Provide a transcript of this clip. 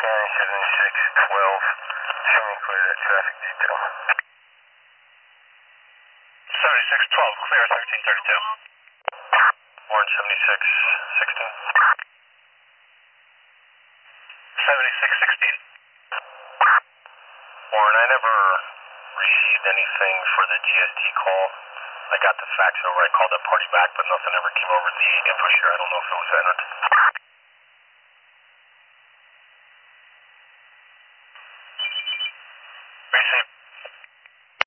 County 7612, show me clear that traffic detail. 7612, clear 1332. Warren 7616. 7616. Warren, I never received anything for the GST call. I got the fax over. I called that party back, but nothing ever came over the info share. I don't know if it was entered.